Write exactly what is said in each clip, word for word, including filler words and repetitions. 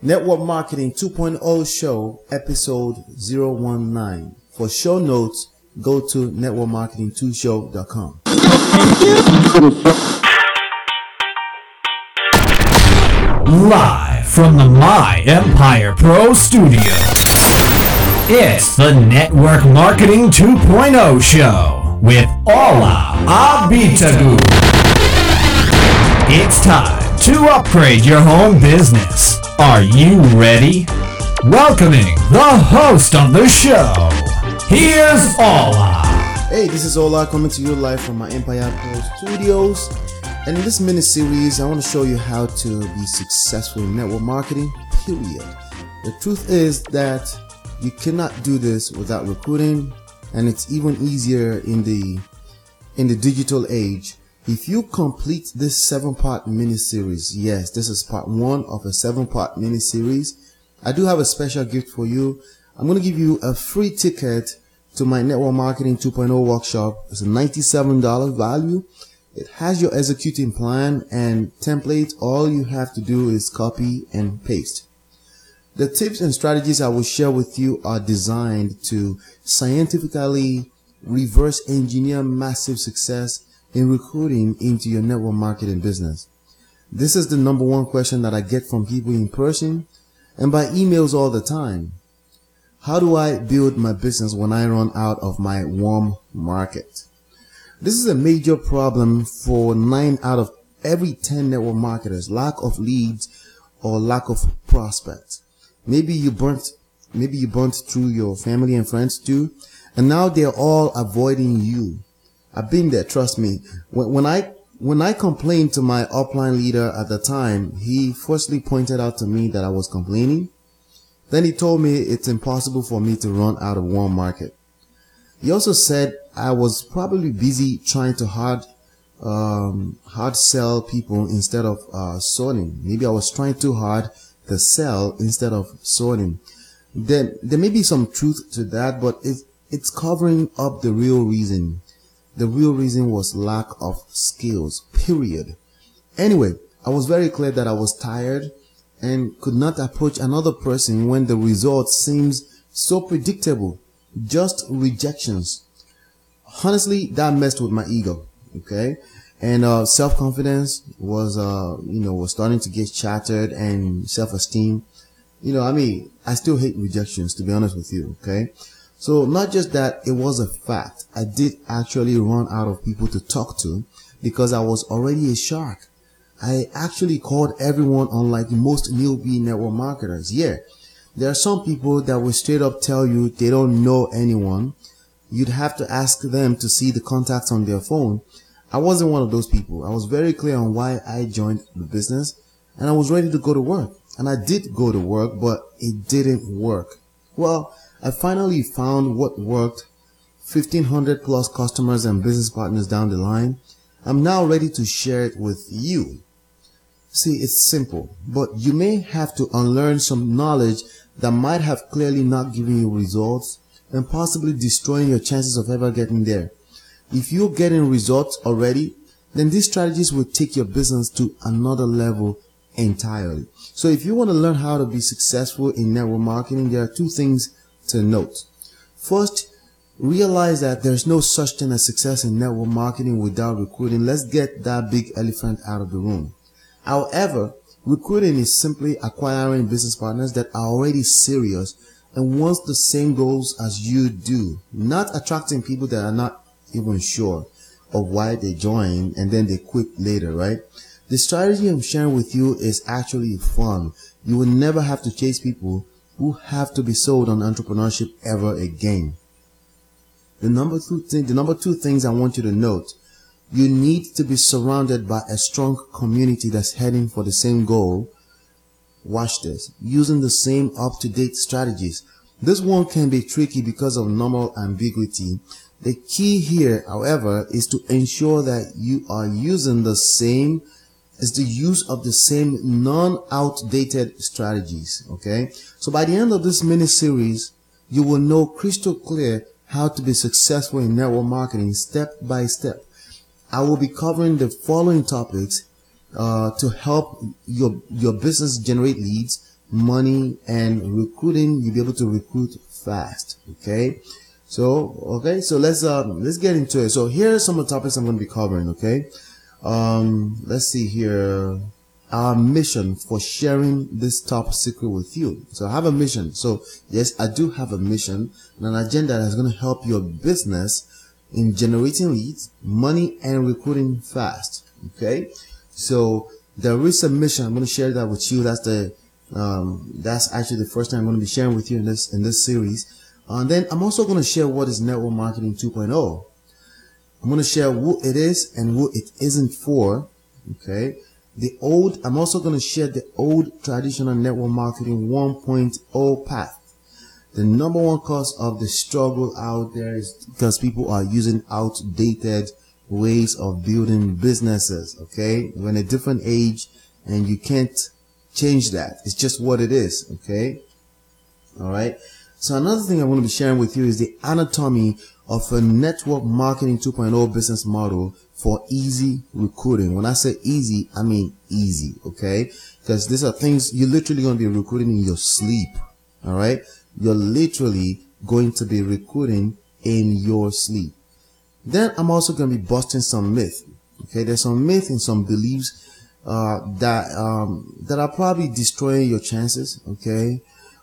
Network Marketing two point oh Show, episode zero one nine. For show notes, go to network marketing two show dot com. Live from the My Empire Pro Studio, it's the Network Marketing two point oh Show with Ola Abitagu. It's time to upgrade your home business. Are you ready? Welcoming the host of the show, here's Ola. Hey, this is Ola coming to you live from My Empire Pro Studios. And in this mini series, I want to show you how to be successful in network marketing, period. The truth is that you cannot do this without recruiting, and it's even easier in the in the digital age. If you complete this seven-part mini-series, yes, this is part one of a seven-part mini-series, I do have a special gift for you. I'm going to give you a free ticket to my Network Marketing two point oh workshop. It's a ninety-seven dollars value. It has your executing plan and template. All you have to do is copy and paste. The tips and strategies I will share with you are designed to scientifically reverse engineer massive success in recruiting into your network marketing business. This is the number one question that I get from people in person and by emails all the time. How do I build my business when I run out of my warm market? This is a major problem for nine out of every ten network marketers: lack of leads or lack of prospects. Maybe you burnt, maybe you burnt through your family and friends too, and now they're all avoiding you. I've been there, trust me. When, when I when I complained to my upline leader at the time, he firstly pointed out to me that I was complaining. Then he told me it's impossible for me to run out of warm market. He also said I was probably busy trying to hard um, hard sell people instead of uh, sorting. Maybe I was trying too hard to sell instead of sorting. Then there may be some truth to that, but it, it's covering up the real reason. The real reason was lack of skills, period. Anyway, I was very clear that I was tired and could not approach another person when the result seems so predictable. Just rejections. Honestly, that messed with my ego, okay? And uh, self-confidence was, uh, you know, was starting to get shattered, and self-esteem. You know, I mean, I still hate rejections, to be honest with you, okay? So not just that, it was a fact. I did actually run out of people to talk to because I was already a shark. I actually called everyone, unlike most newbie network marketers. Yeah, there are some people that will straight up tell you they don't know anyone. You'd have to ask them to see the contacts on their phone. I wasn't one of those people. I was very clear on why I joined the business, and I was ready to go to work. And I did go to work, but it didn't work. Well, I finally found what worked. fifteen hundred plus customers and business partners down the line. I'm now ready to share it with you. See, it's simple, but you may have to unlearn some knowledge that might have clearly not given you results and possibly destroying your chances of ever getting there. If you're getting results already, then these strategies will take your business to another level entirely. So if you want to learn how to be successful in network marketing, there are two things to note. First, realize that there's no such thing as success in network marketing without recruiting. Let's get that big elephant out of the room. However, recruiting is simply acquiring business partners that are already serious and wants the same goals as you do, not attracting people that are not even sure of why they join and then they quit later, right? The strategy I'm sharing with you is actually fun. You will never have to chase people who have to be sold on entrepreneurship ever again. The number two thing, the number two things I want you to note: you need to be surrounded by a strong community that's heading for the same goal. Watch this, using the same up-to-date strategies. This one can be tricky because of normal ambiguity. The key here, however, is to ensure that you are using the same is the use of the same non-outdated strategies. Okay, so by the end of this mini series, you will know crystal clear how to be successful in network marketing step by step. I will be covering the following topics uh, to help your your business generate leads, money, and recruiting. You'll be able to recruit fast. Okay. So, okay. So let's, um, let's get into it. So here are some of the topics I'm going to be covering. Okay. Um, let's see here. Our mission for sharing this top secret with you. So I have a mission. So yes, I do have a mission and an agenda that's going to help your business in generating leads, money, and recruiting fast. Okay. So there is a mission. I'm going to share that with you. That's the, um, that's actually the first time I'm going to be sharing with you in this, in this series. And uh, then I'm also going to share what is network marketing two point oh. I'm going to share what it is and what it isn't for. Okay. The old, I'm also going to share the old traditional network marketing one point oh path. The number one cause of the struggle out there is because people are using outdated ways of building businesses. Okay. We're in a different age and you can't change that. It's just what it is. Okay. All right. So another thing I want to be sharing with you is the anatomy of a network marketing two point oh business model for easy recruiting. When I say easy, I mean easy, okay? Because these are things you're literally going to be recruiting in your sleep, all right? You're literally going to be recruiting in your sleep. Then I'm also going to be busting some myth, okay? There's some myth and some beliefs uh, that um, that are probably destroying your chances, okay?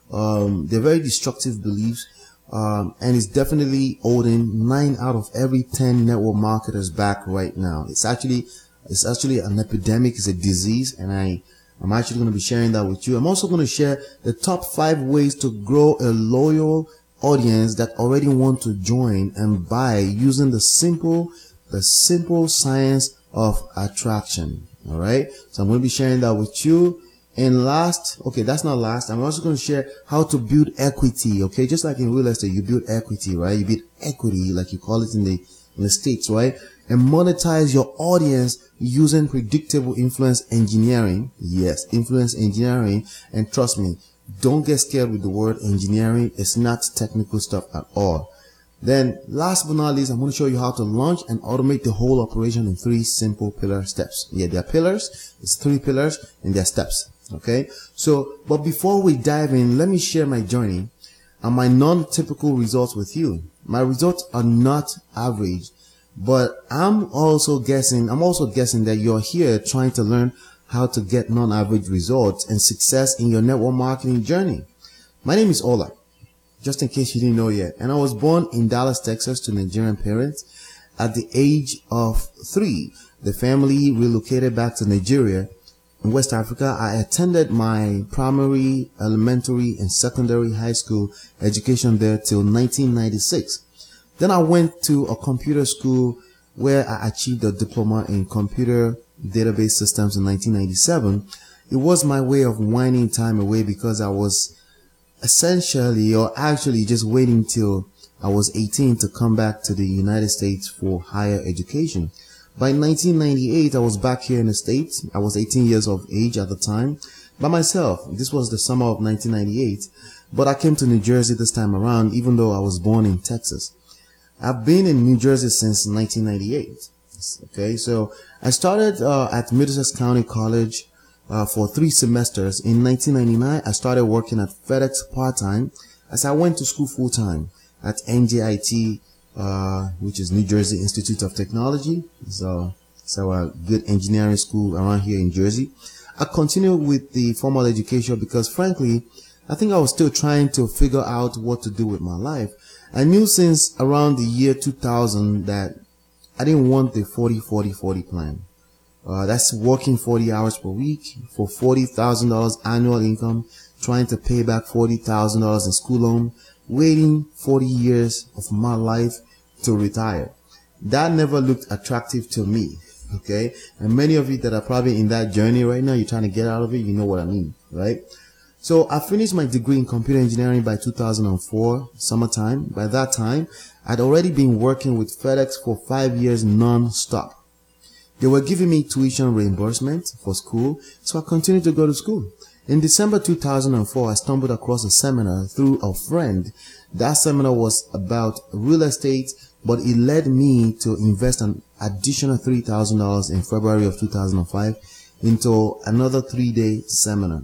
Um, they're very destructive beliefs. Um, and it's definitely holding nine out of every ten network marketers back right now. It's actually, it's actually an epidemic. It's a disease. And I, I'm actually going to be sharing that with you. I'm also going to share the top five ways to grow a loyal audience that already want to join and buy using the simple, the simple science of attraction. All right. So I'm going to be sharing that with you. And last, okay, that's not last. I'm also going to share how to build equity. Okay. Just like in real estate, you build equity, right? You build equity, like you call it in the, in the States, right? And monetize your audience using predictable influence engineering. Yes, influence engineering. And trust me, don't get scared with the word engineering. It's not technical stuff at all. Then last but not least, I'm going to show you how to launch and automate the whole operation in three simple pillar steps. Yeah, there are pillars. It's three pillars and there are steps. Okay. So, but before we dive in, let me share my journey and my non-typical results with you. My results are not average, but I'm also guessing, I'm also guessing that you're here trying to learn how to get non-average results and success in your network marketing journey. My name is Ola, just in case you didn't know yet. And I was born in Dallas, Texas to Nigerian parents. At the age of three, the family relocated back to Nigeria. In West Africa, I attended my primary, elementary, and secondary high school education there till nineteen ninety-six. Then I went to a computer school where I achieved a diploma in computer database systems in nineteen ninety-seven. It was my way of winding time away because I was essentially or actually just waiting till I was eighteen to come back to the United States for higher education. By nineteen ninety-eight, I was back here in the States. I was eighteen years of age at the time by myself. This was the summer of nineteen ninety-eight, but I came to New Jersey this time around, even though I was born in Texas. I've been in New Jersey since nineteen ninety-eight. Okay, so I started uh, at Middlesex County College uh, for three semesters. In nineteen ninety-nine, I started working at FedEx part-time as I went to school full-time at N J I T, uh, which is New Jersey Institute of Technology. So it's a good engineering school around here in Jersey. I continued with the formal education because, frankly, I think I was still trying to figure out what to do with my life. I knew since around the year two thousand that I didn't want the forty forty forty plan. Uh, that's working forty hours per week for forty thousand dollars annual income, trying to pay back forty thousand dollars in school loan, waiting forty years of my life to retire. That never looked attractive to me. Okay. And many of you that are probably in that journey right now, you're trying to get out of it. You know what I mean, right? So I finished my degree in computer engineering by two thousand four, summertime. By that time, I'd already been working with FedEx for five years non-stop. They were giving me tuition reimbursement for school, so I continued to go to school. In December two thousand four, I stumbled across a seminar through a friend. That seminar was about real estate, but it led me to invest an additional three thousand dollars in February of two thousand five into another three-day seminar.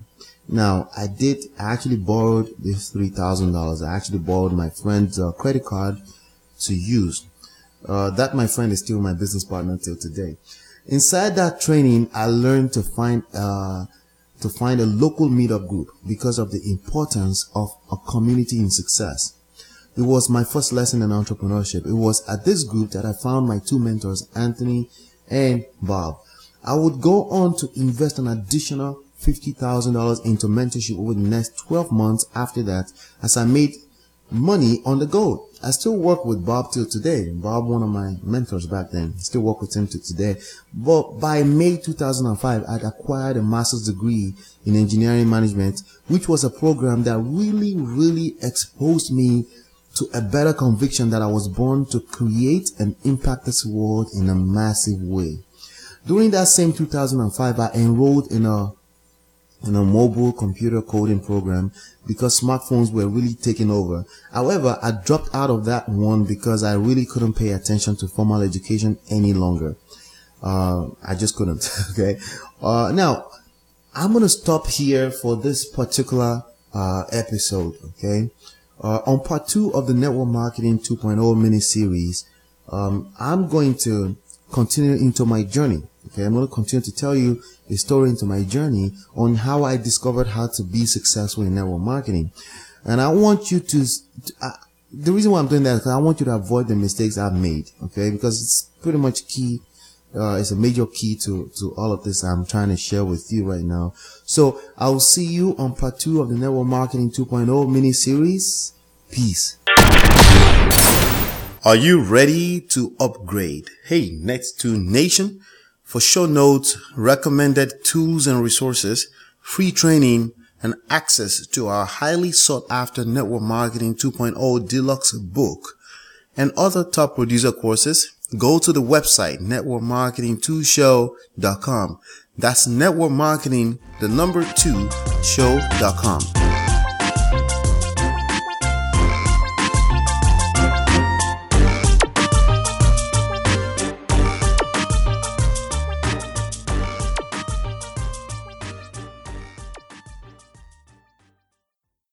Now, I did, I actually borrowed this three thousand dollars. I actually borrowed my friend's uh, credit card to use. Uh, that, my friend, is still my business partner till today. Inside that training, I learned to find, uh, to find a local meetup group because of the importance of a community in success. It was my first lesson in entrepreneurship. It was at this group that I found my two mentors, Anthony and Bob. I would go on to invest an additional fifty thousand dollars into mentorship over the next twelve months after that, as I made money on the go. I still work with Bob till today. Bob, one of my mentors back then, still work with him till today. But by May two thousand five, I'd acquired a master's degree in engineering management, which was a program that really, really exposed me to a better conviction that I was born to create and impact this world in a massive way. During that same two thousand five, I enrolled in a in a mobile computer coding program because smartphones were really taking over. However, I dropped out of that one because I really couldn't pay attention to formal education any longer. Uh, I just couldn't. Okay. Uh, now, I'm going to stop here for this particular uh, episode. Okay. Uh, on part two of the Network Marketing two point oh mini series, um, I'm going to continue into my journey. Okay, I'm going to continue to tell you a story into my journey on how I discovered how to be successful in network marketing. And I want you to, uh, the reason why I'm doing that is because I want you to avoid the mistakes I've made. Okay, because it's pretty much key. Uh, it's a major key to, to all of this I'm trying to share with you right now. So I'll see you on part two of the Network Marketing two point oh mini series. Peace. Are you ready to upgrade? Hey, Next two Nation. For show notes, recommended tools and resources, free training, and access to our highly sought after Network Marketing two point oh Deluxe book and other top producer courses, go to the website network marketing two show dot com. That's network marketing, the number two, show dot com.